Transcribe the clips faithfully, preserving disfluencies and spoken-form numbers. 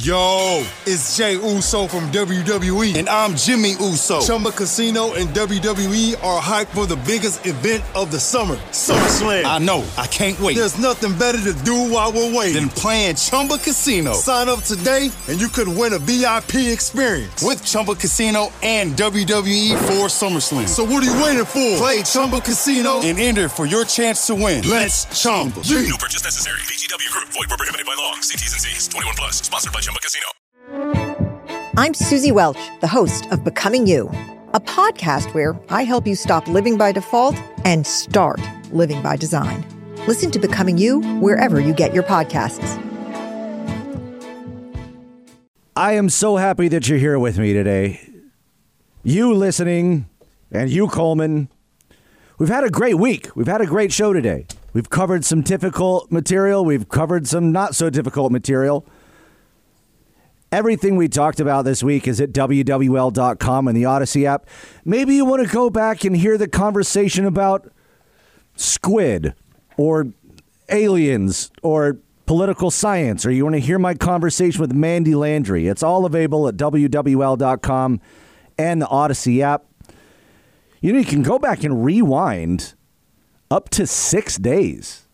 Yo, it's Jay Uso from W W E. And I'm Jimmy Uso. Chumba Casino and W W E are hyped for the biggest event of the summer, SummerSlam. I know. I can't wait. There's nothing better to do while we're waiting than playing Chumba Casino. Sign up today and you could win a V I P experience with Chumba Casino and W W E for SummerSlam. So what are you waiting for? Play Chumba Casino and enter for your chance to win. Let's Chumba. No purchase necessary. V G W Group. Void where prohibited by law. See T's and C's. twenty-one plus. Sponsored by Chumba Casino. I'm Susie Welch, the host of Becoming You, a podcast where I help you stop living by default and start living by design. Listen to Becoming You wherever you get your podcasts. I am so happy that you're here with me today. You listening and you, Coleman. We've had a great week. We've had a great show today. We've covered some difficult material. We've covered some not so difficult material. Everything we talked about this week is at W W L dot com and the Odyssey app. Maybe you want to go back and hear the conversation about squid or aliens or political science, or you want to hear my conversation with Mandy Landry. It's all available at W W L dot com and the Odyssey app. You know, you can go back and rewind up to six days.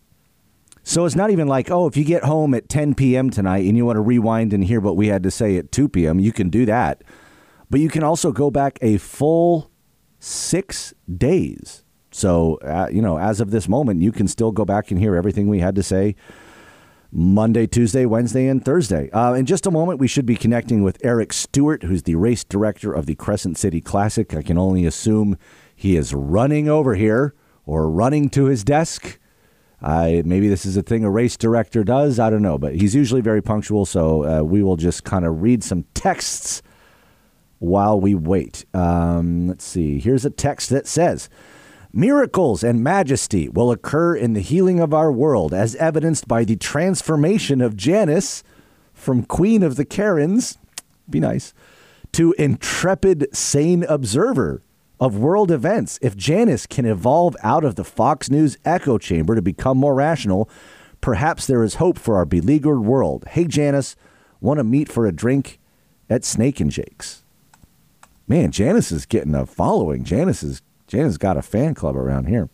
So it's not even like, oh, if you get home at ten p.m. tonight and you want to rewind and hear what we had to say at two p.m., you can do that. But you can also go back a full six days. So, uh, you know, as of this moment, you can still go back and hear everything we had to say Monday, Tuesday, Wednesday, and Thursday. Uh, in just a moment, we should be connecting with Eric Stewart, who's the race director of the Crescent City Classic. I can only assume he is running over here or running to his desk. Uh, maybe this is a thing a race director does. I don't know, but he's usually very punctual, so uh, we will just kind of read some texts while we wait. Um, let's see. Here's a text that says, miracles and majesty will occur in the healing of our world, as evidenced by the transformation of Janice from Queen of the Karens, be nice, to intrepid, sane observer of world events. If Janice can evolve out of the Fox News echo chamber to become more rational, perhaps there is hope for our beleaguered world. Hey, Janice, want to meet for a drink at Snake and Jake's? Man, Janice is getting a following. Janice is Janice got a fan club around here.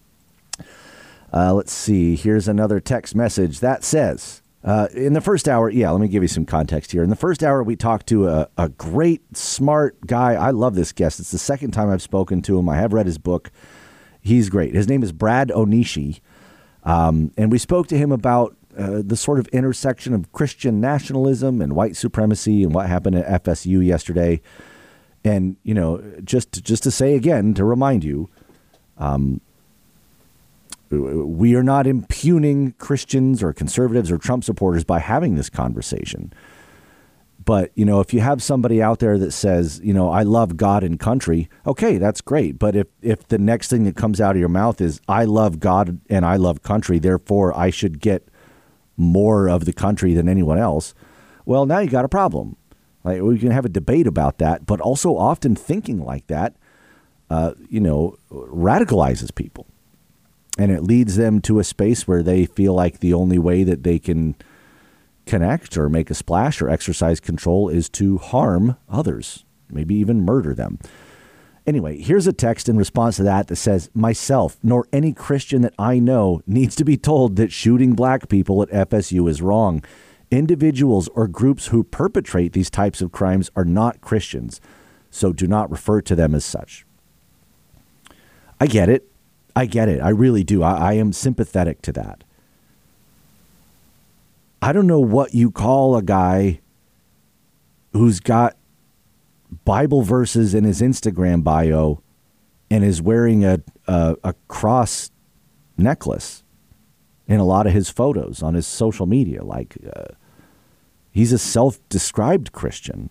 Uh, let's see. Here's another text message that says, uh, in the first hour, yeah, let me give you some context here. In the first hour, we talked to a, a great, smart guy. I love this guest. It's the second time I've spoken to him. I have read his book. He's great. His name is Brad Onishi. Um, and we spoke to him about uh, the sort of intersection of Christian nationalism and white supremacy and what happened at F S U yesterday. And, you know, just, just to say again, to remind you, um, we are not impugning Christians or conservatives or Trump supporters by having this conversation. But, you know, if you have somebody out there that says, you know, I love God and country, okay, that's great. But if, if the next thing that comes out of your mouth is I love God and I love country, therefore I should get more of the country than anyone else, well, now you got a problem. Like, we can have a debate about that, but also often thinking like that, uh, you know, radicalizes people. And it leads them to a space where they feel like the only way that they can connect or make a splash or exercise control is to harm others, maybe even murder them. Anyway, here's a text in response to that that says, myself, nor any Christian that I know needs to be told that shooting black people at F S U is wrong. Individuals or groups who perpetrate these types of crimes are not Christians, so do not refer to them as such. I get it. I get it. I really do. I, I am sympathetic to that. I don't know what you call a guy who's got Bible verses in his Instagram bio and is wearing a, a, a cross necklace in a lot of his photos on his social media. Like, uh, he's a self-described Christian.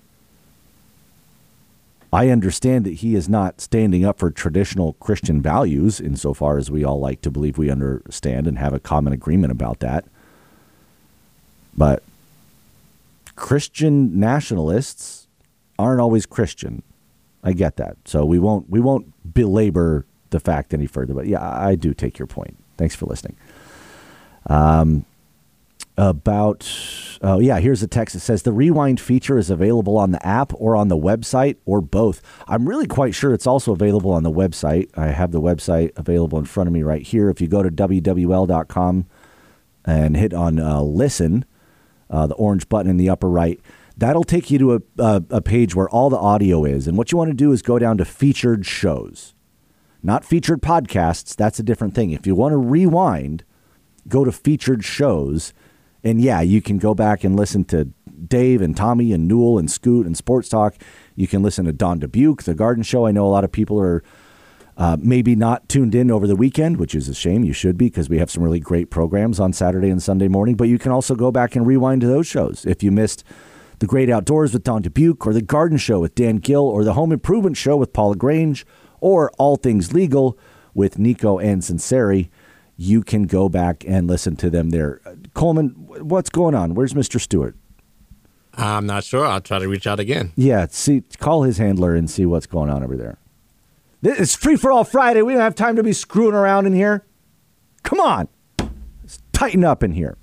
I understand that he is not standing up for traditional Christian values insofar as we all like to believe we understand and have a common agreement about that. But Christian nationalists aren't always Christian. I get that. So we won't we won't belabor the fact any further. But yeah, I do take your point. Thanks for listening. Um, about, oh, yeah, here's a text that says the Rewind feature is available on the app or on the website or both. I'm really quite sure it's also available on the website. I have the website available in front of me right here. If you go to W W L dot com and hit on uh, listen, uh, the orange button in the upper right, that'll take you to a, a, a page where all the audio is. And what you want to do is go down to featured shows, not featured podcasts. That's a different thing. If you want to rewind, go to featured shows. And yeah, you can go back and listen to Dave and Tommy and Newell and Scoot and Sports Talk. You can listen to Don Dubuque, The Garden Show. I know a lot of people are uh, maybe not tuned in over the weekend, which is a shame. You should be, because we have some really great programs on Saturday and Sunday morning. But you can also go back and rewind to those shows. If you missed The Great Outdoors with Don Dubuque, or The Garden Show with Dan Gill, or The Home Improvement Show with Paula Grange, or All Things Legal with Nico and Sinceri, you can go back and listen to them there. Coleman, what's going on? Where's Mister Stewart? I'm not sure. I'll try to reach out again. Yeah, see, call his handler and see what's going on over there. It's Free for All Friday. We don't have time to be screwing around in here. Come on. Let's tighten up in here.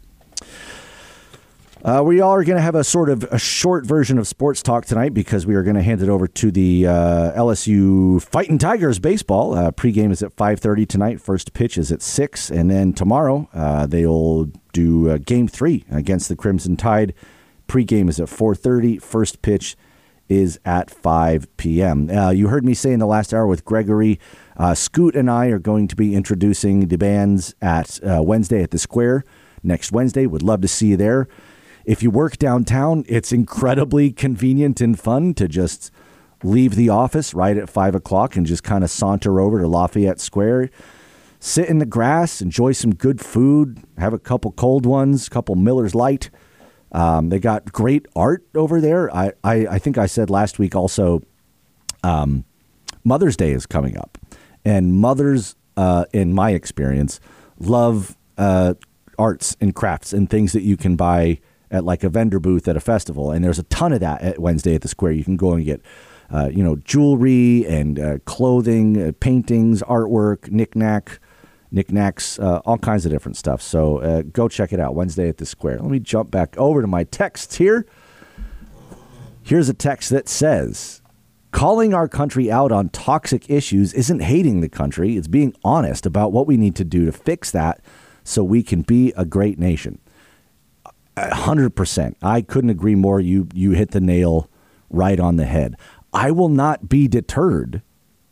Uh, we all are going to have a sort of a short version of Sports Talk tonight, because we are going to hand it over to the uh, L S U Fighting Tigers baseball. Uh, pregame is at five thirty tonight. First pitch is at six. And then tomorrow uh, they'll do uh, game three against the Crimson Tide. Pregame is at four thirty. First pitch is at five p.m. Uh, you heard me say in the last hour with Gregory, uh, Scoot and I are going to be introducing the bands at uh, Wednesday at the Square next Wednesday. Would love to see you there. If you work downtown, it's incredibly convenient and fun to just leave the office right at five o'clock and just kind of saunter over to Lafayette Square, sit in the grass, enjoy some good food, have a couple cold ones, a couple Miller's Light. Um, they got great art over there. I, I, I think I said last week also um, Mother's Day is coming up. And mothers, uh, in my experience, love uh, arts and crafts and things that you can buy at like a vendor booth at a festival. And there's a ton of that at Wednesday at the Square. You can go and get, uh, you know, jewelry and uh, clothing, uh, paintings, artwork, knick-knack, knickknacks, uh, all kinds of different stuff. So uh, go check it out Wednesday at the Square. Let me jump back over to my texts here. Here's a text that says, calling our country out on toxic issues isn't hating the country. It's being honest about what we need to do to fix that so we can be a great nation. one hundred percent. I couldn't agree more. You you hit the nail right on the head. I will not be deterred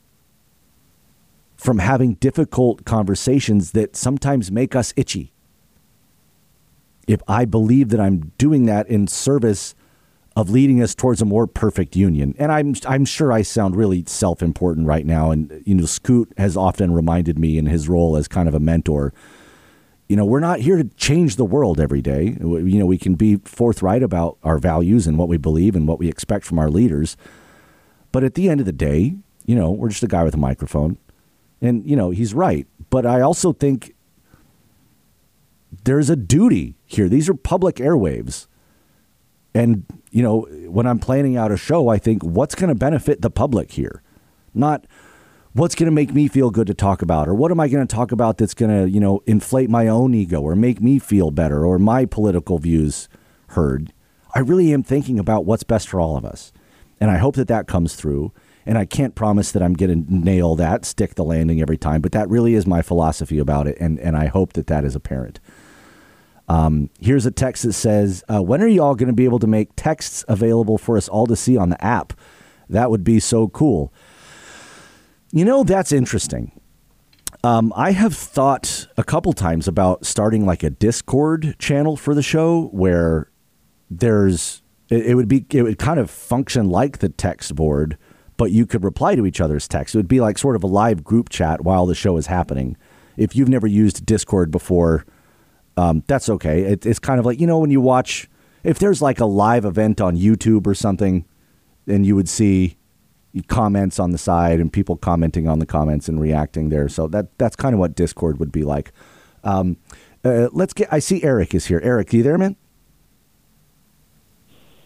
from having difficult conversations that sometimes make us itchy. If I believe that I'm doing that in service of leading us towards a more perfect union. And I'm I'm sure I sound really self-important right now. And, you know, Scoot has often reminded me in his role as kind of a mentor, you know, we're not here to change the world every day. You know, we can be forthright about our values and what we believe and what we expect from our leaders. But at the end of the day, you know, we're just a guy with a microphone. And, you know, he's right. But I also think there's a duty here. These are public airwaves. And, you know, when I'm planning out a show, I think what's going to benefit the public here? Not what's going to make me feel good to talk about, or what am I going to talk about that's going to, you know, inflate my own ego or make me feel better or my political views heard. I really am thinking about what's best for all of us. And I hope that that comes through. And I can't promise that I'm going to nail that, stick the landing every time. But that really is my philosophy about it. And, and I hope that that is apparent. Um, here's a text that says, uh, when are you all going to be able to make texts available for us all to see on the app? That would be so cool. You know, that's interesting. Um, I have thought a couple times about starting like a Discord channel for the show where there's it, it would be it would kind of function like the text board, but you could reply to each other's text. It would be like sort of a live group chat while the show is happening. If you've never used Discord before, um, that's okay. It, it's kind of like, you know, when you watch, if there's like a live event on YouTube or something, and you would see comments on the side and people commenting on the comments and reacting there. So that that's kind of what Discord would be like. Um, uh, let's get, I see Eric is here. Eric, are you there, man?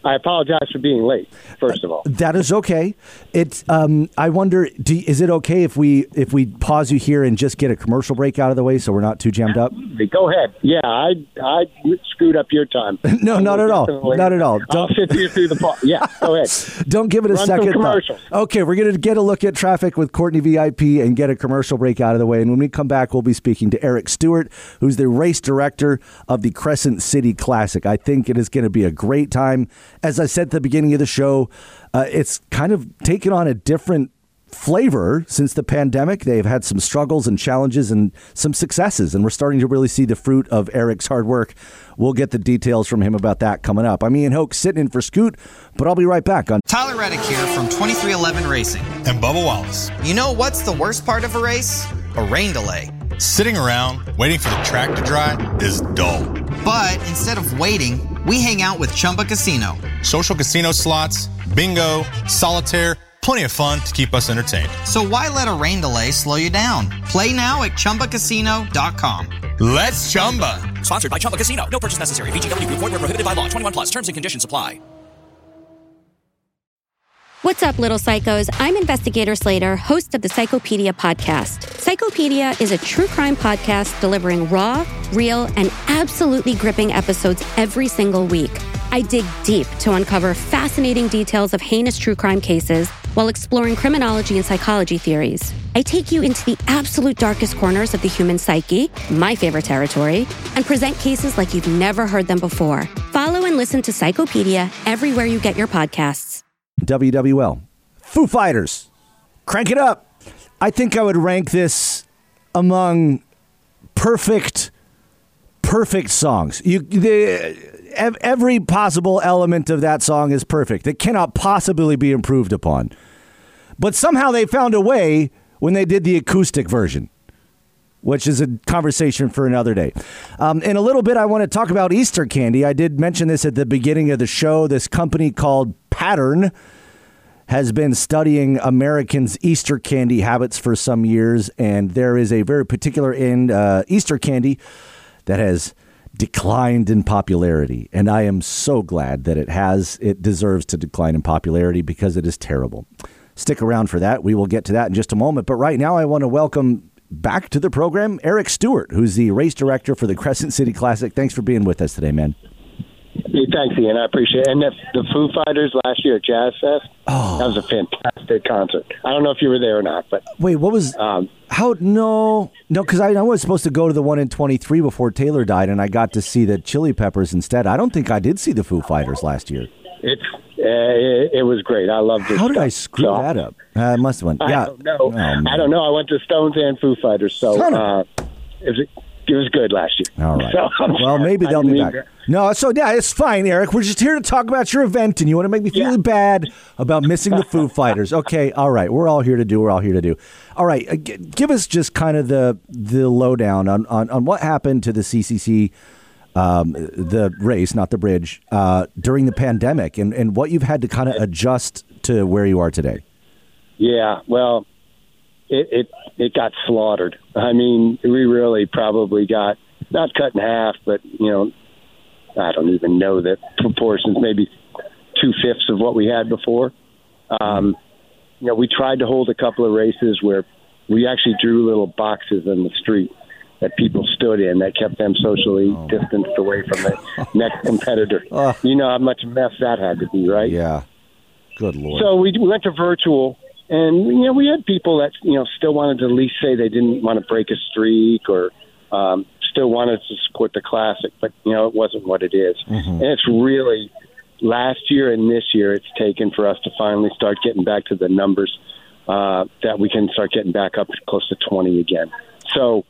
I apologize for being late, first of all. That is okay. It's. Um, I wonder, do, is it okay if we if we pause you here and just get a commercial break out of the way so we're not too jammed up? Go ahead. Yeah, I I screwed up your time. no, not at all. Not at all. Don't, I'll sit you through the pause. Yeah, go ahead. Don't give it a Run second some commercials. thought. Okay, we're going to get a look at traffic with Courtney V I P and get a commercial break out of the way. And when we come back, we'll be speaking to Eric Stewart, who's the race director of the Crescent City Classic. I think it is going to be a great time. As I said at the beginning of the show, uh, it's kind of taken on a different flavor since the pandemic. They've had some struggles and challenges and some successes, and we're starting to really see the fruit of Eric's hard work. We'll get the details from him about that coming up. I'm Ian Hoke, sitting in for Scoot, but I'll be right back on Tyler Reddick here from twenty-three eleven Racing. And Bubba Wallace. You know what's the worst part of a race? A rain delay. Sitting around waiting for the track to dry is dull. But instead of waiting, we hang out with Chumba Casino. Social casino slots, bingo, solitaire, plenty of fun to keep us entertained. So why let a rain delay slow you down? Play now at Chumba Casino dot com. Let's Chumba. Sponsored by Chumba Casino. No purchase necessary. V G W Group. Void where prohibited by law. twenty-one plus. Terms and conditions apply. What's up, little psychos? I'm Investigator Slater, host of the Psychopedia podcast. Psychopedia is a true crime podcast delivering raw, real, and absolutely gripping episodes every single week. I dig deep to uncover fascinating details of heinous true crime cases while exploring criminology and psychology theories. I take you into the absolute darkest corners of the human psyche, my favorite territory, and present cases like you've never heard them before. Follow and listen to Psychopedia everywhere you get your podcasts. W W L. Foo Fighters. Crank it up. I think I would rank this among perfect, perfect songs. You, the, every possible element of that song is perfect. It cannot possibly be improved upon. But somehow they found a way when they did the acoustic version, which is a conversation for another day. Um, in a little bit, I want to talk about Easter candy. I did mention this at the beginning of the show. This company called Pattern has been studying Americans' Easter candy habits for some years, and there is a very particular in uh, Easter candy that has declined in popularity, and I am so glad that it has. It deserves to decline in popularity because it is terrible. Stick around for that. We will get to that in just a moment, but right now I want to welcome back to the program Eric Stewart, who's the race director for the Crescent City Classic. Thanks for being with us today, man. Hey, thanks, Ian. I appreciate it. And the, the Foo Fighters last year at Jazz Fest, oh. that was a fantastic concert. I don't know if you were there or not, but wait, what was um, how? No, no, because I, I was supposed to go to the one in twenty-three before Taylor died, and I got to see the Chili Peppers instead. I don't think I did see the Foo Fighters last year. It's uh, it, it was great. I loved it. How did I screw so, that up? Uh, I must have went. Yeah, I don't know. Oh, I don't know. I went to Stones and Foo Fighters, so uh, it was. It was good last year. All right. So, well, maybe they'll be back. That. No, so yeah, it's fine, Eric. We're just here to talk about your event, and you want to make me feel yeah. bad about missing the Foo Fighters. Okay, all right. We're all here to do. We're all here to do. All right. Uh, g- give us just kind of the the lowdown on, on, on what happened to the C C C, um, the race, not the bridge, uh, during the pandemic, and, and what you've had to kind of adjust to where you are today. Yeah, well, it, it it got slaughtered. I mean, we really probably got not cut in half, but you know, I don't even know the proportions. Maybe two fifths of what we had before. Um, you know, we tried to hold a couple of races where we actually drew little boxes in the street that people stood in that kept them socially oh. distanced away from the next competitor. Uh, you know how much mess that had to be, right? Yeah. Good Lord. So we, we went to virtual. And, you know, we had people that, you know, still wanted to at least say they didn't want to break a streak or um, still wanted to support the Classic. But, you know, it wasn't what it is. Mm-hmm. And it's really, last year and this year, it's taken for us to finally start getting back to the numbers uh, that we can start getting back up close to twenty again. So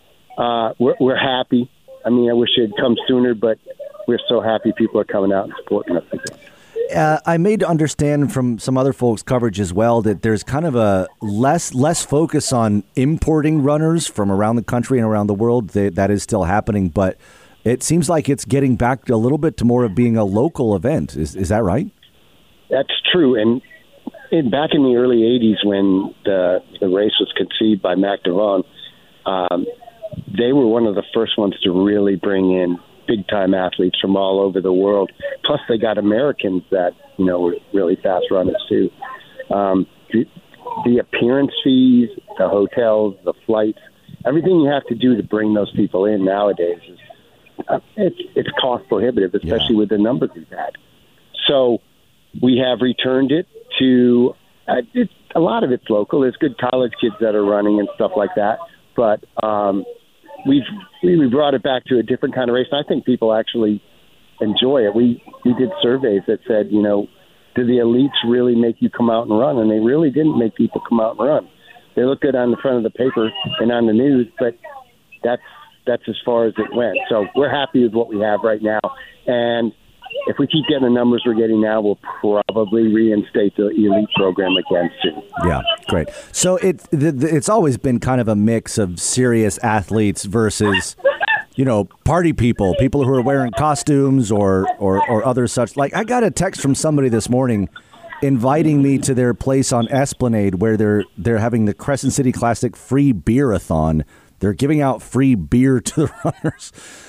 uh, we're, we're happy. I mean, I wish it had come sooner, but we're so happy people are coming out and supporting us again. Uh, I made to understand from some other folks' coverage as well that there's kind of a less less focus on importing runners from around the country and around the world. That, that is still happening, but it seems like it's getting back a little bit to more of being a local event. Is is that right? That's true. And in, back in the early eighties when the, the race was conceived by Mac Devon, um, they were one of the first ones to really bring in big-time athletes from all over the world. Plus, they got Americans that, you know, were really fast runners, too. Um, the, the appearance fees, the hotels, the flights, everything you have to do to bring those people in nowadays is uh, it's, it's cost prohibitive, especially yeah. with the numbers we've had. So we have returned it to uh, – it's, a lot of it's local. There's good college kids that are running and stuff like that. But um, we've we brought it back to a different kind of race. And I think people actually enjoy it. We we did surveys that said, you know, do the elites really make you come out and run? And they really didn't make people come out and run. They look good on the front of the paper and on the news, but that's that's as far as it went. So we're happy with what we have right now. And if we keep getting the numbers we're getting now, we'll probably reinstate the elite program again soon. Yeah, great. So it the, the, it's always been kind of a mix of serious athletes versus, you know, party people, people who are wearing costumes or, or, or other such. Like, I got a text from somebody this morning inviting me to their place on Esplanade where they're they're having the Crescent City Classic free beer-a-thon. They're giving out free beer to the runners.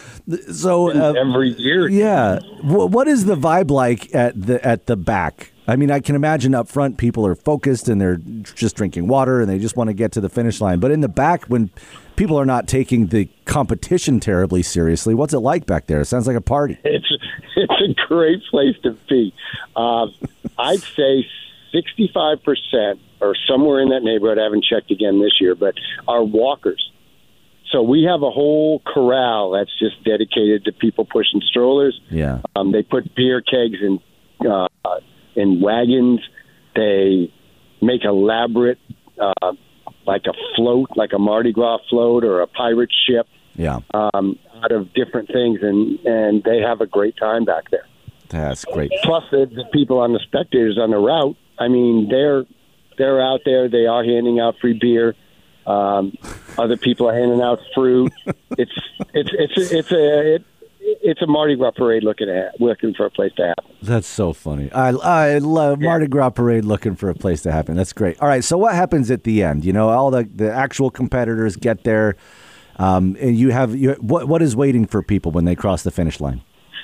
So uh, every year, yeah. W- what is the vibe like at the at the back? I mean, I can imagine up front people are focused and they're just drinking water and they just want to get to the finish line. But in the back, when people are not taking the competition terribly seriously, what's it like back there? It sounds like a party. It's it's a great place to be. Uh, I'd say sixty-five percent or somewhere in that neighborhood. I haven't checked again this year, but are walkers. So we have a whole corral that's just dedicated to people pushing strollers. Yeah. Um, they put beer kegs in uh, in wagons. They make elaborate, uh, like a float, like a Mardi Gras float or a pirate ship. Yeah. Um, out of different things, and, and they have a great time back there. That's great. Plus, the, the people on the spectators on the route. I mean, they're they're out there. They are handing out free beer. Um, other people are handing out fruit. It's it's it's it's a it, it's a Mardi Gras parade looking at looking for a place to happen. That's so funny. I I love yeah. Mardi Gras parade looking for a place to happen. That's great. All right, so what happens at the end? You know, all the, the actual competitors get there, um, and you have you, what what is waiting for people when they cross the finish line?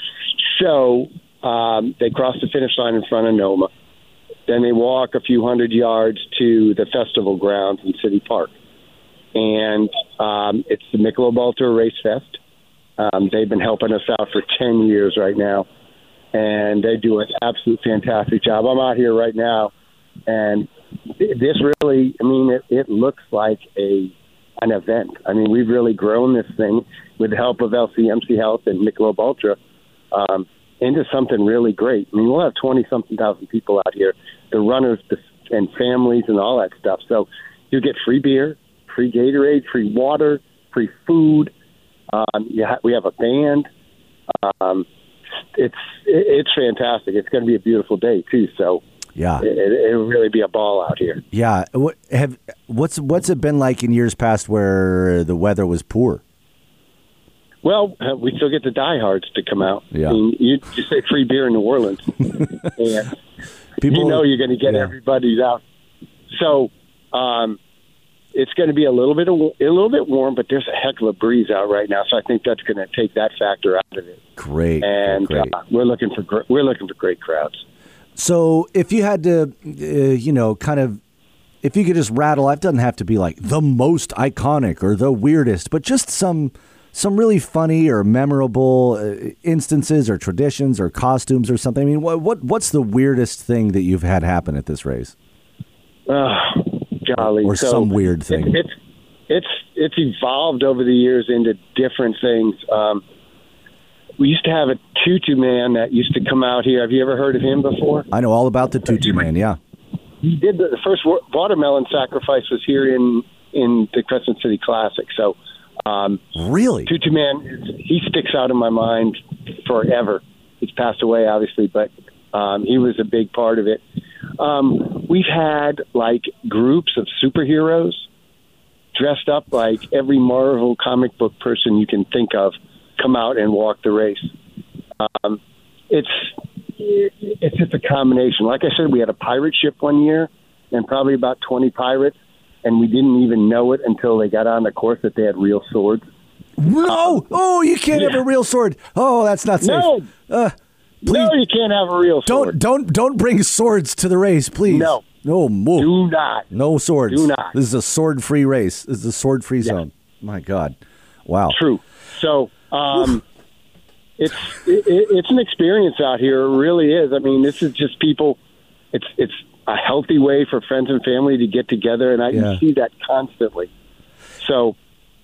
So um, they cross the finish line in front of Noma. Then they walk a few hundred yards to the festival grounds in City Park. And um, it's the Michelob Ultra Race Fest. Um, they've been helping us out for ten years right now, and they do an absolute fantastic job. I'm out here right now, and this really, I mean, it, it looks like a an event. I mean, we've really grown this thing with the help of L C M C Health and Michelob Ultra um, into something really great. I mean, we'll have twenty-something thousand people out here, the runners and families and all that stuff. So you get free beer, free Gatorade, free water, free food. Um, you ha- we have a band. Um, it's it's fantastic. It's going to be a beautiful day too. So yeah, it, it'll really be a ball out here. Yeah. What have what's what's it been like in years past where the weather was poor? Well, uh, we still get the diehards to come out. Yeah. I mean, you just say free beer in New Orleans, and people, you know you're going to get yeah. everybody out. So. Um, It's going to be a little bit of, a little bit warm, but there's a heck of a breeze out right now, so I think that's going to take that factor out of it. Great, and great. Uh, we're looking for gr- we're looking for great crowds. So, if you had to, uh, you know, kind of, if you could just rattle, it doesn't have to be like the most iconic or the weirdest, but just some some really funny or memorable uh, instances or traditions or costumes or something. I mean, what what what's the weirdest thing that you've had happen at this race? Uh, Golly. Or so some weird thing. It, it's it's it's evolved over the years into different things. Um, we used to have a tutu man that used to come out here. Have you ever heard of him before? I know all about the tutu man. Yeah, he did the, the first watermelon sacrifice was here in in the Crescent City Classic. So um, really, tutu man, he sticks out in my mind forever. He's passed away, obviously, but um, he was a big part of it. Um, we've had like groups of superheroes dressed up like every Marvel comic book person you can think of come out and walk the race. Um, it's it's just a combination. Like I said, we had a pirate ship one year and probably about twenty pirates, and we didn't even know it until they got on the course that they had real swords. No! Oh, you can't yeah. have a real sword. Oh, that's not safe. No! Uh, please. No, you can't have a real sword. Don't, don't, don't bring swords to the race, please. No. No, move. Do not. No swords. Do not. This is a sword-free race. This is a sword-free yeah. zone. My God. Wow. True. So, um, it's it, it's an experience out here. It really is. I mean, this is just people. It's it's a healthy way for friends and family to get together, and I Yeah. can see that constantly. So,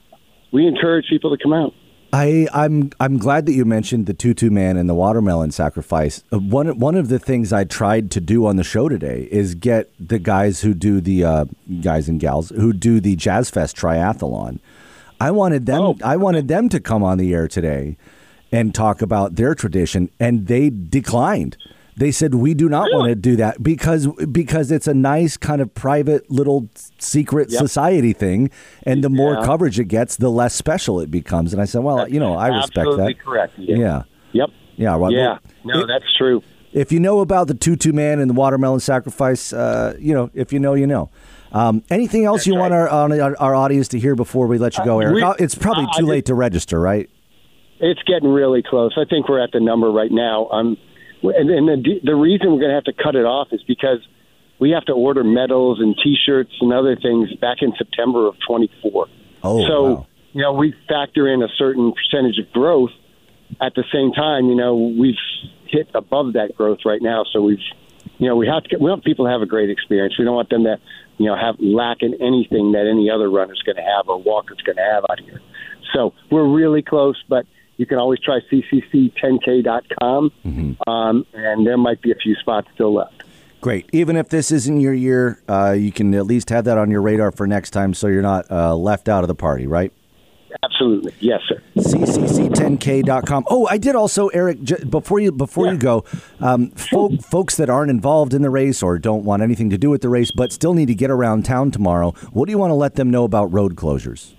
we encourage people to come out. I, I'm I'm glad that you mentioned the tutu man and the watermelon sacrifice. Uh, one one of the things I tried to do on the show today is get the guys who do the uh, guys and gals who do the Jazz Fest triathlon. I wanted them. Oh. I wanted them to come on the air today and talk about their tradition, and they declined. They said, we do not really? want to do that because because it's a nice kind of private little secret yep. society thing. And the more yeah. coverage it gets, the less special it becomes. And I said, well, that's you know, I respect absolutely that. correct. Yeah. Yeah. Yep. Yeah. Well, yeah. No, it, that's true. If you know about the tutu man and the watermelon sacrifice, uh, you know, if you know, you know. Um, anything else that's you right. want our, our our audience to hear before we let you go, Eric? Uh, we, it's probably uh, too I late just, to register, right? It's getting really close. I think we're at the number right now. Um, And, and the, the reason we're going to have to cut it off is because we have to order medals and T-shirts and other things back in September of twenty-four. Oh, so, wow. you know, we factor in a certain percentage of growth. At the same time, you know, we've hit above that growth right now. So we've, you know, we have to. We want people to have a great experience. We don't want them to, you know, have lack in anything that any other runner's going to have or walker's going to have out here. So we're really close, but. You can always try C C C ten K dot com, mm-hmm. um, and there might be a few spots still left. Great. Even if this isn't your year, uh, you can at least have that on your radar for next time so you're not uh, left out of the party, right? Absolutely. Yes, sir. C C C ten K dot com. Oh, I did also, Eric, j- before you before yeah. you go, um, folk, folks that aren't involved in the race or don't want anything to do with the race but still need to get around town tomorrow, what do you want to let them know about road closures?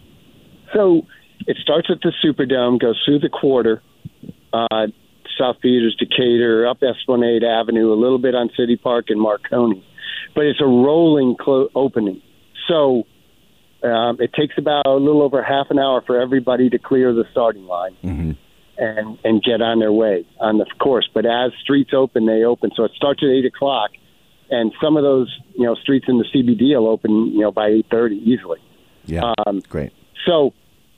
So it starts at the Superdome, goes through the quarter, uh, South Peters, Decatur, up Esplanade Avenue, a little bit on City Park and Marconi. But it's a rolling clo- opening. So um, it takes about a little over half an hour for everybody to clear the starting line mm-hmm. and, and get on their way on the course. But as streets open, they open. So it starts at eight o'clock, and some of those you know streets in the C B D will open you know by eight thirty easily. Yeah, um, great. So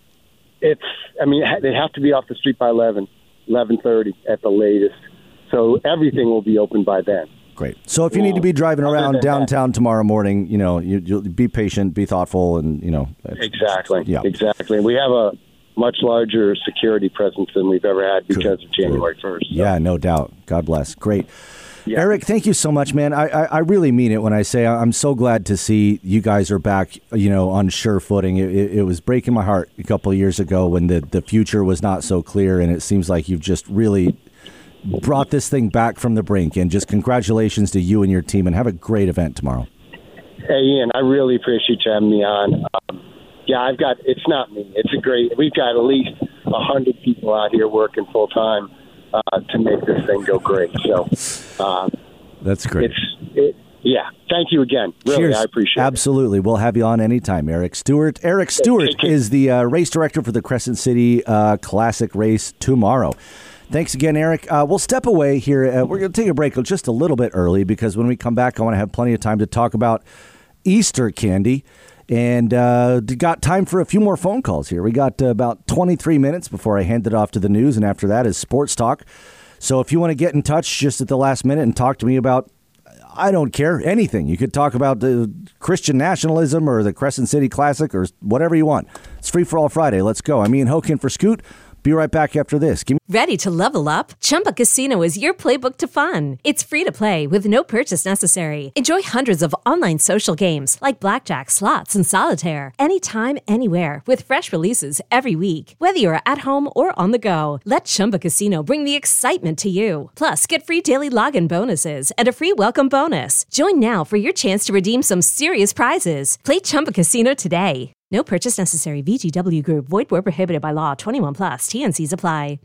it's, I mean, they have to be off the street by eleven, eleven thirty at the latest. So everything will be open by then. Great. So if you need to be driving around downtown tomorrow morning, you know, you, you'll be patient, be thoughtful, and, you know. Exactly. Yeah. Exactly. We have a much larger security presence than we've ever had because Good. of January first. So. Yeah, no doubt. God bless. Great. Yeah. Eric, thank you so much, man. I, I, I really mean it when I say I'm so glad to see you guys are back, you know, on sure footing. It, it, it was breaking my heart a couple of years ago when the, the future was not so clear, and it seems like you've just really brought this thing back from the brink. And just congratulations to you and your team, and have a great event tomorrow. Hey, Ian, I really appreciate you having me on. Um, yeah, I've got, it's not me. It's a great, we've got at least one hundred people out here working full time. Uh, to make this thing go great. So um, that's great. It's it, yeah. Thank you again. Really, Cheers. I appreciate Absolutely. it. Absolutely. We'll have you on anytime, Eric Stewart. Eric Stewart is the uh, race director for the Crescent City uh, Classic race tomorrow. Thanks again, Eric. Uh, we'll step away here. Uh, we're going to take a break just a little bit early because when we come back, I want to have plenty of time to talk about Easter candy. And uh, got time for a few more phone calls here. We got uh, about twenty-three minutes before I hand it off to the news, and after that is sports talk. So if you want to get in touch just at the last minute and talk to me about, I don't care, anything. You could talk about the Christian nationalism or the Crescent City Classic or whatever you want. It's Free for All Friday. Let's go. I'm Ian Hokin for Scoot. Be right back after this. Give me- Ready to level up? Chumba Casino is your playbook to fun. It's free to play with no purchase necessary. Enjoy hundreds of online social games like blackjack, slots, and solitaire anytime, anywhere with fresh releases every week. Whether you're at home or on the go, let Chumba Casino bring the excitement to you. Plus, get free daily login bonuses and a free welcome bonus. Join now for your chance to redeem some serious prizes. Play Chumba Casino today. No purchase necessary. V G W Group. Void where prohibited by law. twenty-one plus. T N Cs apply.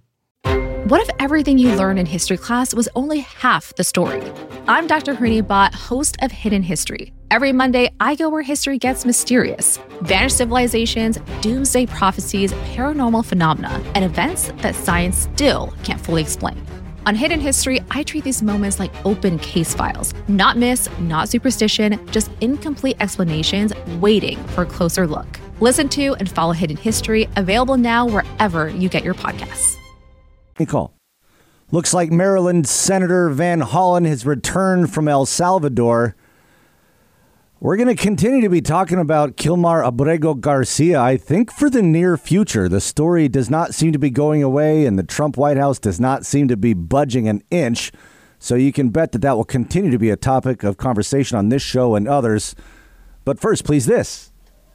What if everything you learned in history class was only half the story? I'm Doctor Harini Bhatt, host of Hidden History. Every Monday, I go where history gets mysterious. Vanished civilizations, doomsday prophecies, paranormal phenomena, and events that science still can't fully explain. On Hidden History, I treat these moments like open case files. Not myths, not superstition, just incomplete explanations waiting for a closer look. Listen to and follow Hidden History, available now wherever you get your podcasts. Call. Looks like Maryland Senator Van Hollen has returned from El Salvador. We're going to continue to be talking about Kilmar Abrego Garcia, I think, for the near future. The story does not seem to be going away, and the Trump White House does not seem to be budging an inch. So you can bet that that will continue to be a topic of conversation on this show and others. But first, please, this.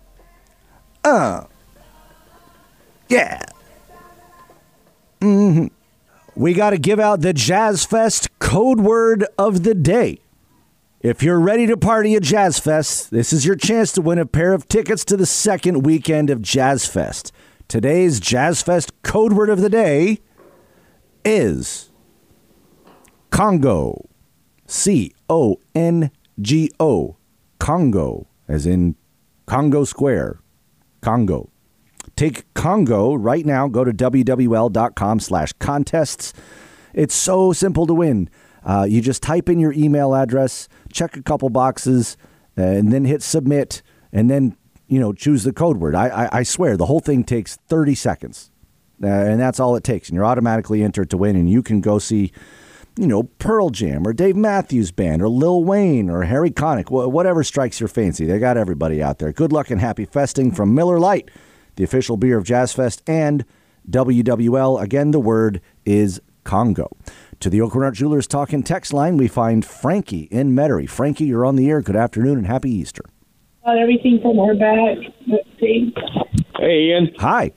Uh. Yeah. Mm-hmm. We got to give out the Jazz Fest code word of the day. If you're ready to party at Jazz Fest, this is your chance to win a pair of tickets to the second weekend of Jazz Fest. Today's Jazz Fest code word of the day is Congo. C O N G O. Congo, as in Congo Square. Congo. Take Congo right now. Go to wwl.com slash contests. It's so simple to win. Uh, you just type in your email address, check a couple boxes, uh, and then hit submit, and then, you know, choose the code word. I, I, I swear, the whole thing takes thirty seconds, uh, and that's all it takes. And you're automatically entered to win, and you can go see, you know, Pearl Jam or Dave Matthews Band or Lil Wayne or Harry Connick, wh- whatever strikes your fancy. They got everybody out there. Good luck and happy festing from Miller Lite, the official beer of Jazz Fest, and W W L. Again, the word is Congo. To the Oakland Jewelers Talking text line, we find Frankie in Metairie. Frankie, you're on the air. Good afternoon and happy Easter. Got everything from our back. Let's see. Hey, Ian. Hi.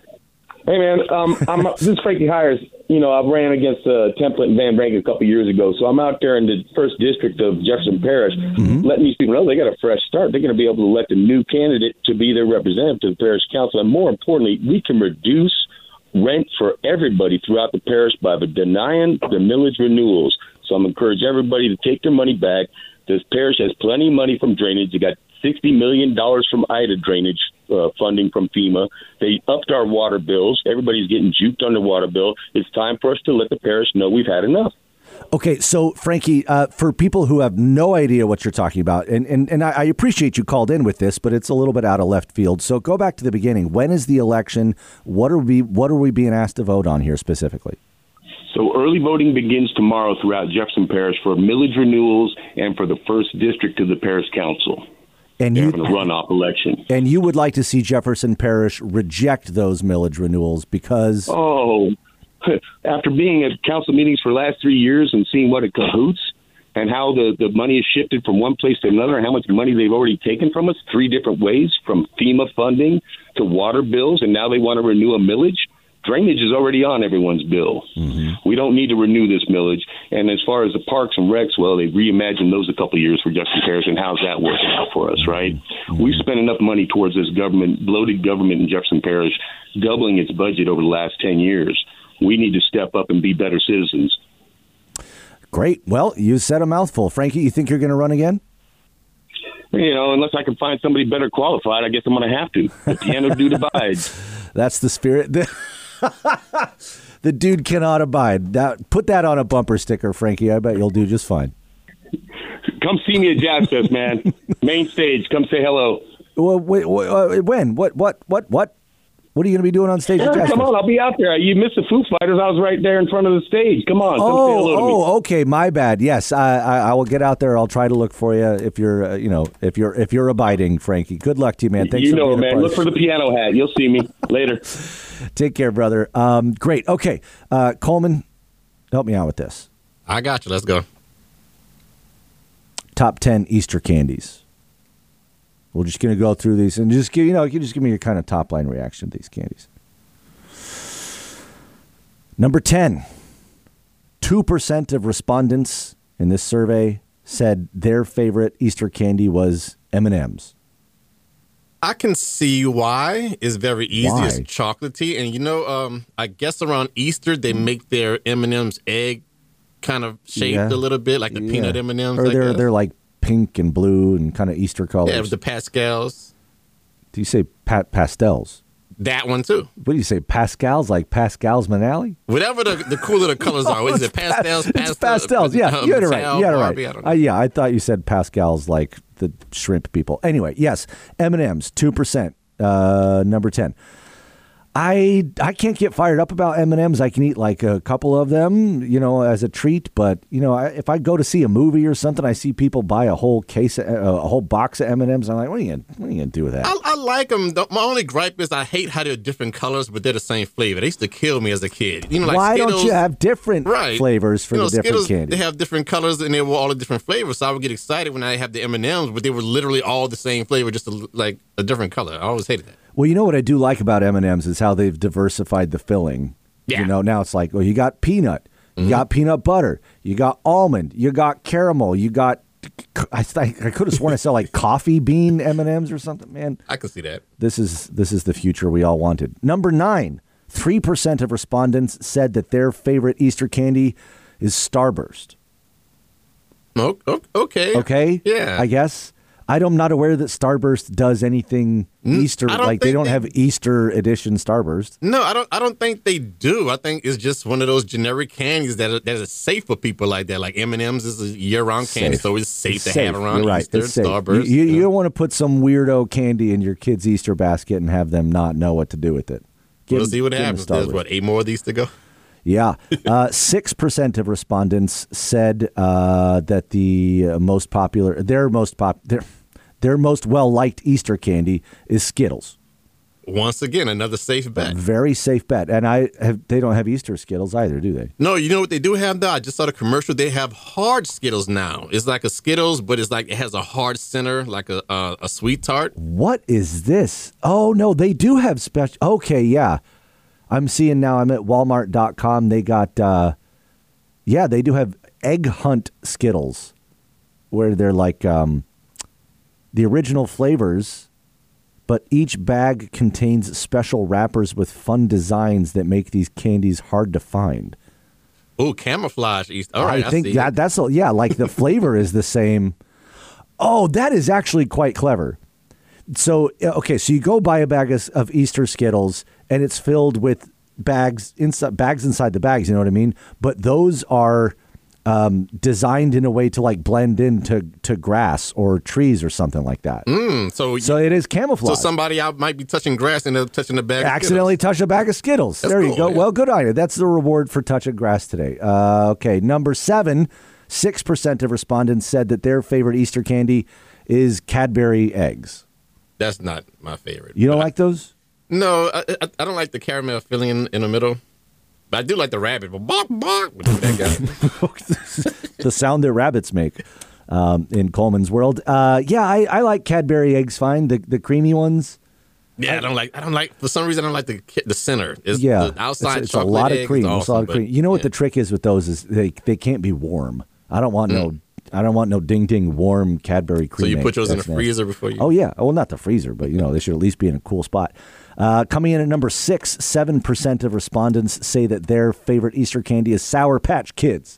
Hey, man. Um, I'm this is Frankie Hires. You know, I ran against uh, Template and Van Brank a couple years ago, so I'm out there in the first district of Jefferson Parish, mm-hmm. letting these people know they got a fresh start. They're going to be able to elect a new candidate to be their representative to the parish council, and more importantly, we can reduce rent for everybody throughout the parish by the denying the millage renewals. So I'm encouraging everybody to take their money back. This parish has plenty of money from drainage. They got sixty million dollars from Ida drainage uh, funding from FEMA. They upped our water bills. Everybody's getting juked on the water bill. It's time for us to let the parish know we've had enough. Okay, so, Frankie, uh, for people who have no idea what you're talking about, and, and, and I, I appreciate you called in with this, but it's a little bit out of left field. So go back to the beginning. When is the election? What are we, what are we being asked to vote on here specifically? So early voting begins tomorrow throughout Jefferson Parish for millage renewals and for the first district of the parish council. And They're you having a runoff election. And you would like to see Jefferson Parish reject those millage renewals because... Oh, after being at council meetings for the last three years and seeing what it cahoots and how the, the money is shifted from one place to another and how much money they've already taken from us three different ways, from FEMA funding to water bills, and now they want to renew a millage. Drainage is already on everyone's bill. Mm-hmm. We don't need to renew this millage. And as far as the parks and recs, well, they reimagined those a couple of years for Jefferson Parish, and how's that working out for us, right? Mm-hmm. We've spent enough money towards this government, bloated government in Jefferson Parish, doubling its budget over the last ten years. We need to step up and be better citizens. Great. Well, you said a mouthful. Frankie, you think you're going to run again? You know, unless I can find somebody better qualified, I guess I'm going to have to. The piano dude abides. That's the spirit. The dude cannot abide. That, put that on a bumper sticker, Frankie. I bet you'll do just fine. Come see me at Jazz Fest, man. Main stage. Come say hello. Well, wait, wait, when? What? What? What? What? What are you going to be doing on stage? Yeah, at Jazz come Fest? on, I'll be out there. You missed the Foo Fighters. I was right there in front of the stage. Come on, come oh, say hello to oh, me. okay, my bad. Yes, I, I, I will get out there. I'll try to look for you if you're, uh, you know, if you're, if you're abiding, Frankie. Good luck to you, man. Thanks you for know, being man. Look for the piano hat. You'll see me later. Take care, brother. Um, great. Okay, uh, Coleman, help me out with this. I got you. Let's go. Top ten Easter candies. We're just going to go through these and just give, you know, you just give me your kind of top line reaction to these candies. Number ten, two percent of respondents in this survey said their favorite Easter candy was M and M's. I can see why. It's very easy. Why? It's chocolatey. And, you know, um, I guess around Easter, they make their M and M's egg kind of shaped Yeah. a little bit, like the Yeah. peanut M and M's. Or I they're guess. they're like pink and blue and kind of Easter colors. Yeah, with the Pascals. Do you say pa- pastels? That one, too. What do you say? Pascals, like Pascal's Manali? Whatever the, the cooler the colors are. What is it? Pastels? It's Pastel, pastels. Yeah, um, you had it right. Mattel, You had it Barbie, I right. don't Uh, know. yeah, I thought you said Pascal's like the shrimp people. Anyway, yes, M and M's, two percent, uh, number ten. I I can't get fired up about M and M's. I can eat like a couple of them, you know, as a treat. But you know, I, if I go to see a movie or something, I see people buy a whole case, of, uh, a whole box of M and M's. I'm like, what are you gonna, what are you gonna do with that? I, I like them. My only gripe is I hate how they're different colors, but they're the same flavor. They used to kill me as a kid. You know, like Why Skittles, don't you have different right. flavors for you know, the different Skittles, candy? They have different colors and they were all the different flavors. So I would get excited when I have the M and M's, but they were literally all the same flavor, just a, like a different color. I always hated that. Well, you know what I do like about M and M's is how they've diversified the filling. Yeah. You know, now it's like, well, you got peanut, you Mm-hmm. got peanut butter, you got almond, you got caramel, you got. I th- I could have sworn I saw like coffee bean M and M's or something. Man, I can see that. this is this is the future we all wanted. Number nine, three percent of respondents said that their favorite Easter candy is Starburst. Oh, oh, okay. Okay, Yeah. I guess. I'm not aware that Starburst does anything Easter. I don't Like they think don't they- have Easter edition Starburst. No, I don't. I don't think they do. I think it's just one of those generic candies that are, that is safe for people like that. Like M and M's is a year-round candy, Safe. so it's safe It's to safe. have around You're right. Easter. It's safe. Starburst. You, you, you don't want to put some weirdo candy in your kid's Easter basket and have them not know what to do with it. Give We'll them- see what give them happens. There's Starburst. what eight more of these to go. Yeah. Uh, six percent of respondents said uh, that the uh, most popular, their most pop, their, their most well-liked Easter candy is Skittles. Once again, another safe bet. Very safe bet. And I have, they don't have Easter Skittles either, do they? No, you know what they do have though? I just saw the commercial. They have hard Skittles now. It's like a Skittles, but it's like it has a hard center, like a uh, a sweet tart. What is this? Oh, no, they do have special. Okay, yeah. I'm seeing now, I'm at walmart dot com. They got, uh, yeah, they do have Egg Hunt Skittles where they're like um, the original flavors, but each bag contains special wrappers with fun designs that make these candies hard to find. Oh, camouflage Easter. All right, I think see. that that's, a, yeah, like the flavor is the same. Oh, that is actually quite clever. So, okay, so you go buy a bag of, of Easter Skittles, and it's filled with bags inside bags inside the bags. You know what I mean? But those are um, designed in a way to like blend into to grass or trees or something like that. Mm, so, so it is camouflage. So somebody out might be touching grass and they're touching the bag. Accidentally touch a bag of Skittles. That's there you cool, go. yeah. Well, good on you. That's the reward for touching grass today. Uh, okay, number seven. Six percent of respondents said that their favorite Easter candy is Cadbury eggs. That's not my favorite. You don't But like those? No, I, I, I don't like the caramel filling in, in the middle. But I do like the rabbit. But bark, bark, with that guy. The sound that rabbits make um, in Coleman's world. Uh, yeah, I, I like Cadbury eggs fine. The the creamy ones. Yeah, I don't like. I don't like. For some reason, I don't like the the center. It's yeah, the outside it's, it's a chocolate lot egg of cream. is It's a lot awesome, of cream. You know what the trick is with those is they they can't be warm. I don't want no. I don't want no ding ding warm Cadbury cream. So you put eggs. those in the That's nasty. freezer before you. Oh yeah, well not the freezer, but you know they should at least be in a cool spot. Uh, coming in at number six, seven percent of respondents say that their favorite Easter candy is Sour Patch Kids.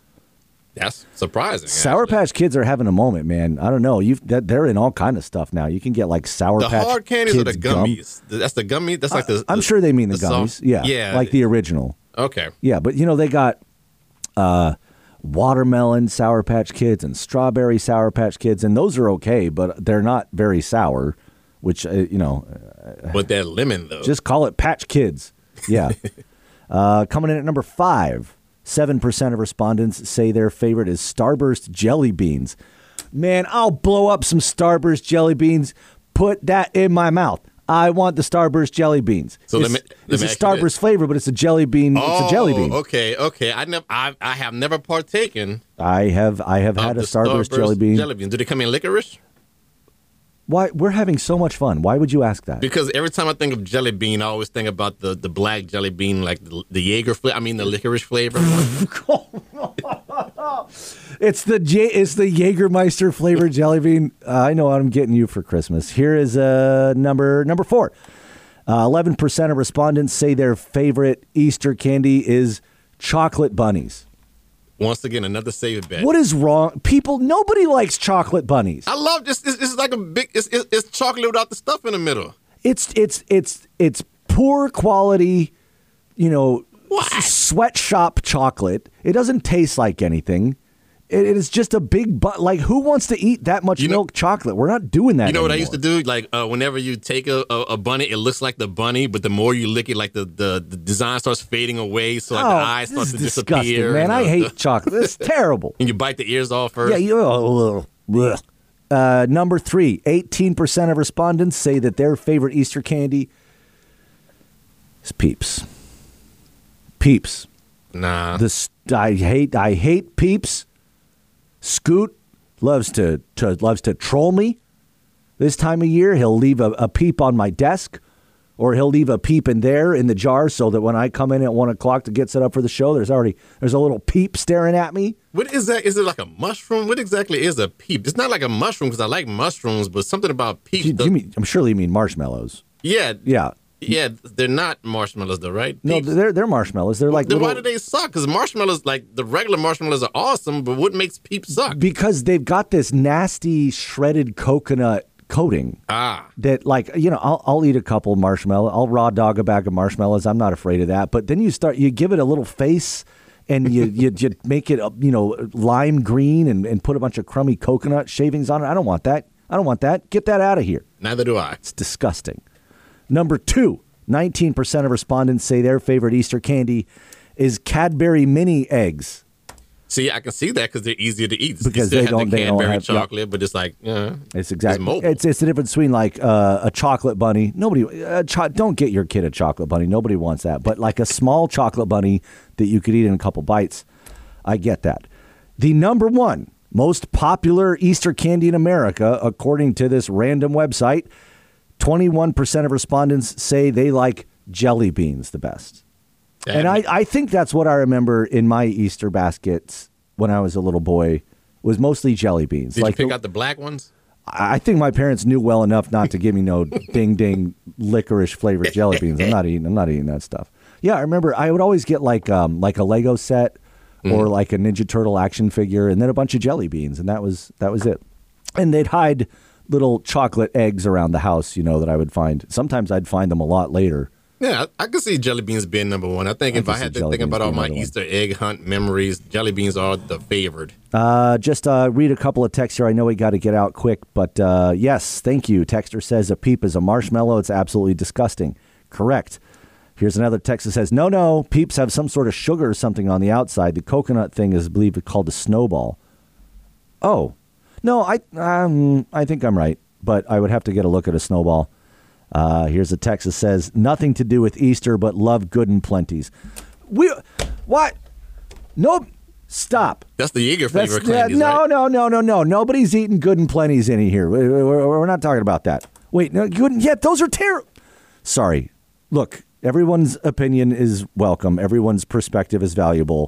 That's surprising. Sour Patch Kids are having a moment, man. I don't know. You that they're in all kind of stuff now. You can get like Sour The Patch hard candies or the Kids gum. gummies? That's the gummy. That's like the. I'm the- sure they mean the, the gummies. soft- Yeah, yeah, like the original. Okay. Yeah, but you know they got uh, watermelon Sour Patch Kids and strawberry Sour Patch Kids, and those are okay, but they're not very sour. Which uh, you know, With that lemon though. just call it Patch Kids. Yeah. uh, coming in at number five, seven percent of respondents say their favorite is Starburst jelly beans. Man, I'll blow up some Starburst jelly beans. Put that in my mouth. I want the Starburst jelly beans. So let it's, me- let it's me a ask you Starburst this. flavor, but it's a jelly bean. Oh, it's a jelly bean. Okay, okay. I never. I, I have never partaken. I have I have of had a the Starburst, jelly bean. Jelly bean. Do they come in licorice? Why we're having so much fun? Why would you ask that? Because every time I think of jelly bean, I always think about the, the black jelly bean, like the, the Jaeger flavor. I mean, the licorice flavor. It's the J- it's the Jägermeister flavored jelly bean. Uh, I know what I'm getting you for Christmas. Here is uh, number number four. Uh, eleven percent of respondents say their favorite Easter candy is chocolate bunnies. Once again, another safe bet. What is wrong? People, nobody likes chocolate bunnies. I love this. It's, it's like a big. It's, it's, it's chocolate without the stuff in the middle. It's it's it's it's poor quality, you know, s- sweatshop chocolate. It doesn't taste like anything. It, it is just a big but. Like, who wants to eat that much You know- milk chocolate? We're not doing that. You know what I anymore. used to do? Like uh, whenever you take a, a, a bunny, it looks like the bunny, but the more you lick it, like the, the, the design starts fading away, so like Oh, the eyes this start is to disgusting, disappear. man. and, I uh, hate the- chocolate. It's terrible. And you bite the ears off first. Yeah, you. Oh, ugh. Uh, number three, eighteen percent of respondents say that their favorite Easter candy is Peeps. Peeps. Nah. This I hate. I hate Peeps. Scoot loves to, to loves to troll me. This time of year, he'll leave a, a peep on my desk, or he'll leave a peep in there in the jar, so that when I come in at one o'clock to get set up for the show, there's already there's a little peep staring at me. What is that? Is it like a mushroom? What exactly is a peep? It's not like a mushroom because I like mushrooms, but something about peeps. Do you, do does- you mean, I'm sure you mean marshmallows. yeah, Yeah. yeah. They're not marshmallows, though, right? No, Peeps? they're they're marshmallows. They're like Then little, why do they suck? Because marshmallows, like the regular marshmallows, are awesome, but what makes peeps suck? because they've got this nasty shredded coconut coating. Ah. That, like, you know, I'll, I'll eat a couple marshmallows. I'll raw dog a bag of marshmallows. I'm not afraid of that. But then you start, you give it a little face, and you you, you make it, uh, you know, lime green, and, and put a bunch of crummy coconut shavings on it. I don't want that. I don't want that. Get that out of here. Neither do I. It's disgusting. Number two, nineteen percent of respondents say their favorite Easter candy is Cadbury mini eggs. See, I can see that because they're easier to eat. Because you still they have don't- the they don't Cadbury have- yeah. chocolate, but it's like, yeah, It's exactly. mobile. It's it's the difference between like uh, a chocolate bunny. Nobody, a cho- don't get your kid a chocolate bunny. Nobody wants that. But like a small chocolate bunny that you could eat in a couple bites, I get that. The number one most popular Easter candy in America, according to this random website, twenty-one percent of respondents say they like jelly beans the best. And I, I think that's what I remember in my Easter baskets when I was a little boy, was mostly jelly beans. Did like you pick the- out the black ones? I think my parents knew well enough not to give me no ding ding licorice flavored jelly beans. I'm not eating. I'm not eating that stuff. Yeah, I remember I would always get like um, like a Lego set or like a Ninja Turtle action figure, and then a bunch of jelly beans, and that was that was it. And they'd hide little chocolate eggs around the house, you know, that I would find. Sometimes I'd find them a lot later. Yeah, I, I could see jelly beans being number one. I think I if could I see had to jelly think beans about all being my another one. Easter egg hunt memories, jelly beans are the favored. Uh, just uh, read a couple of texts here. I know we got to get out quick, but uh, yes, thank you. Texter says a Peep is a marshmallow. It's absolutely disgusting. Correct. Here's another text that says, no, no, Peeps have some sort of sugar or something on the outside. The coconut thing is, I believe, called a snowball. Oh, no, I um, I think I'm right, but I would have to get a look at a snowball. Uh, here's a text that says, nothing to do with Easter, but love good and plenties. We, what? Nope. Stop. That's the Jaeger That's- flavor yeah, candies, no, right? no, no, no, no. Nobody's eating good and plenties in here. We- we- We're, we're not talking about that. Wait, no, good. Yeah, those are terrible. Sorry. Look, everyone's opinion is welcome. Everyone's perspective is valuable.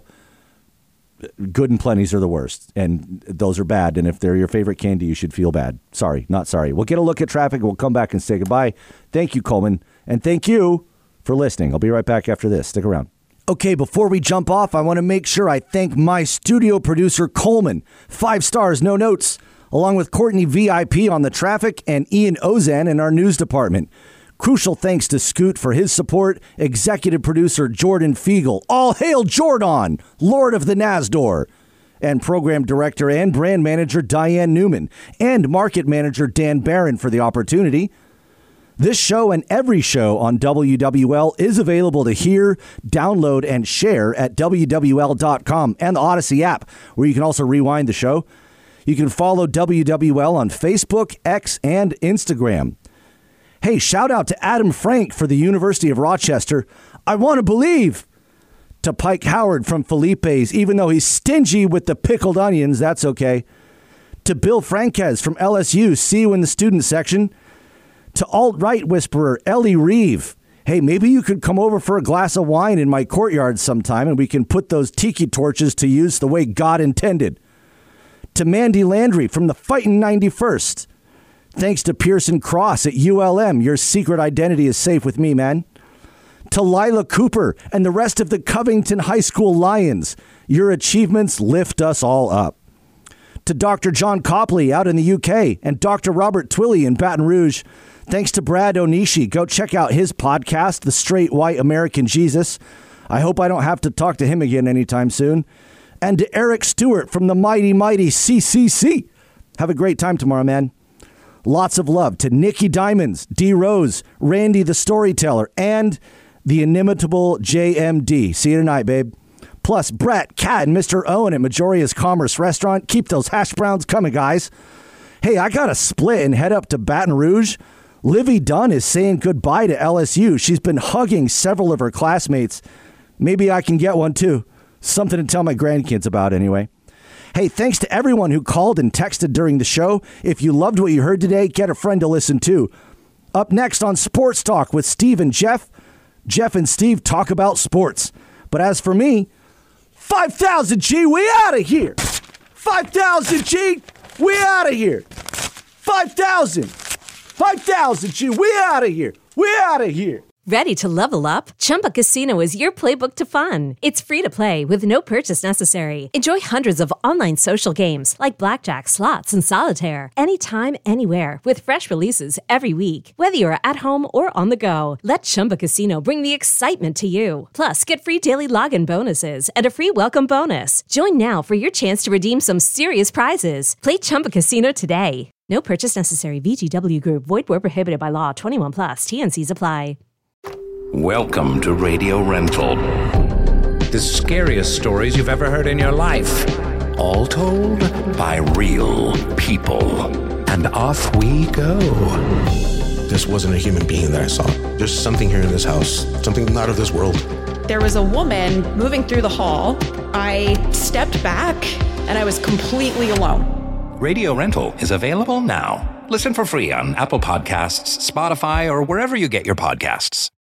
Good and plenties are the worst, and those are bad. And if they're your favorite candy, you should feel bad. Sorry, not sorry. We'll get a look at traffic. We'll come back and say goodbye. Thank you, Coleman, and thank you for listening. I'll be right back after this. Stick around. Okay, before we jump off, I want to make sure I thank my studio producer, Coleman. Five stars, no notes, along with Courtney V I P on the traffic and Ian Ozan in our news department. Crucial thanks to Scoot for his support, executive producer Jordan Fiegel. All hail Jordan, Lord of the Nasdor. And program director and brand manager Diane Newman. And market manager Dan Barron for the opportunity. This show and every show on W W L is available to hear, download, and share at W W L dot com and the Odyssey app, where you can also rewind the show. You can follow W W L on Facebook, X, and Instagram. Hey, shout out to Adam Frank for the University of Rochester. I want to believe. To Pike Howard from Felipe's, even though he's stingy with the pickled onions, that's okay. To Bill Franquez from L S U, see you in the student section. To alt-right whisperer Ellie Reeve. Hey, maybe you could come over for a glass of wine in my courtyard sometime and we can put those tiki torches to use the way God intended. To Mandy Landry from the Fightin' ninety-first. Thanks to Pearson Cross at U L M. Your secret identity is safe with me, man. To Lila Cooper and the rest of the Covington High School Lions. Your achievements lift us all up. To Doctor John Copley out in the U K and Doctor Robert Twilley in Baton Rouge. Thanks to Brad Onishi. Go check out his podcast, The Straight White American Jesus. I hope I don't have to talk to him again anytime soon. And to Eric Stewart from the mighty, mighty C C C. Have a great time tomorrow, man. Lots of love to Nikki Diamonds, D. Rose, Randy the Storyteller, and the inimitable J M D. See you tonight, babe. Plus, Brett, Kat, and Mister Owen at Majoria's Commerce Restaurant. Keep those hash browns coming, guys. Hey, I got to split and head up to Baton Rouge. Livy Dunn is saying goodbye to L S U. She's been hugging several of her classmates. Maybe I can get one, too. Something to tell my grandkids about, anyway. Hey, thanks to everyone who called and texted during the show. If you loved what you heard today, get a friend to listen to. Up next on Sports Talk with Steve and Jeff. Jeff and Steve talk about sports. But as for me, five thousand G, we out of here. five thousand G, we out of here. five thousand. five thousand G, we out of here. We out of here. Ready to level up? Chumba Casino is your playbook to fun. It's free to play with no purchase necessary. Enjoy hundreds of online social games like blackjack, slots, and solitaire anytime, anywhere with fresh releases every week. Whether you're at home or on the go, let Chumba Casino bring the excitement to you. Plus, get free daily login bonuses and a free welcome bonus. Join now for your chance to redeem some serious prizes. Play Chumba Casino today. No purchase necessary. V G W Group. Void where prohibited by law. twenty-one plus. T N Cs apply. Welcome to Radio Rental. The scariest stories you've ever heard in your life. All told by real people. And off we go. This wasn't a human being that I saw. There's something here in this house. Something not of this world. There was a woman moving through the hall. I stepped back and I was completely alone. Radio Rental is available now. Listen for free on Apple Podcasts, Spotify, or wherever you get your podcasts.